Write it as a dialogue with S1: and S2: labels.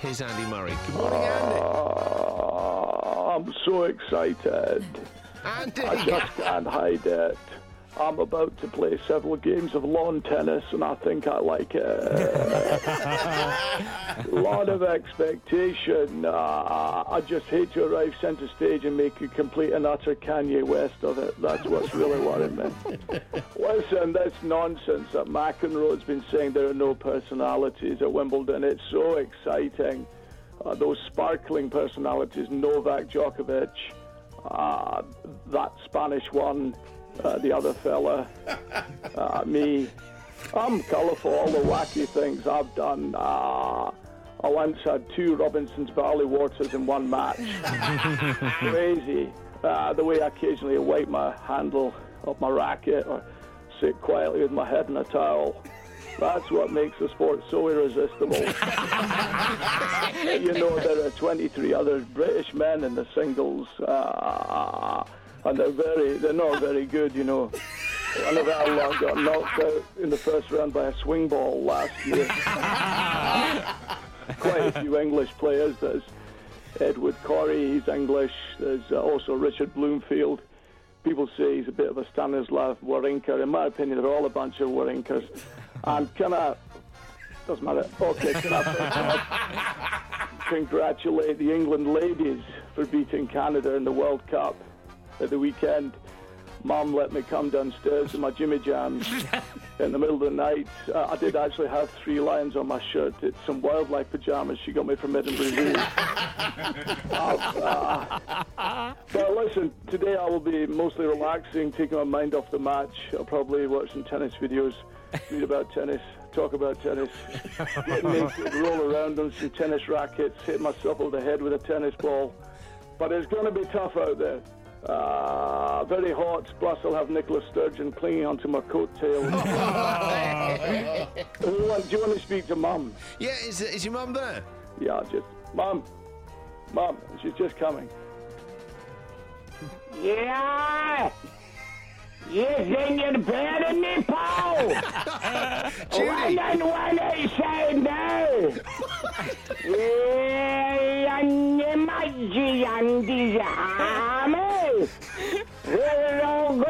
S1: Here's Andy Murray. Good morning, Andy.
S2: I'm so excited.
S1: Andy!
S2: I just can't hide it. I'm about to play several games of lawn tennis, and I think I like it. A lot of expectation. I just hate to arrive centre stage and make a complete and utter Kanye West of it. That's what's really worrying me. Listen, this nonsense that McEnroe's been saying there are no personalities at Wimbledon. It's so exciting. Those sparkling personalities, Novak Djokovic, that Spanish one, the other fella, me. I'm colourful, all the wacky things I've done. I once had 2 Robinson's barley waters in one match. Crazy. The way I occasionally wipe my handle of my racket or sit quietly with my head in a towel. That's what makes the sport so irresistible. You know, there are 23 other British men in the singles. And they're not very good, you know. One of our got knocked out in the first round by a swing ball last year. Quite a few English players. There's Edward Corey, he's English. There's also Richard Bloomfield. People say he's a bit of a Stanislav Wawrinka. In my opinion, they're all a bunch of Wawrinkas. And doesn't matter. Okay, can I congratulate the England ladies for beating Canada in the World Cup at the weekend. Mum let me come downstairs in my Jimmy Jams in the middle of the night. I did actually have 3 lions on my shirt. It's some wildlife pajamas she got me from Edinburgh Zoo. But listen, today I will be mostly relaxing, taking my mind off the match. I'll probably watch some tennis videos, read about tennis, talk about tennis, get naked, roll around on some tennis rackets, hit myself over the head with a tennis ball. But it's going to be tough out there. Very hot, plus I'll have Nicola Sturgeon clinging onto my coattails. Do you want to speak to Mum?
S1: Yeah, is your mum there?
S2: Yeah, Mum, she's just coming.
S3: Yeah! You think you're better than me, Paul?
S1: Judy!
S3: What I say now? Yeah, and the magic and the army. We're all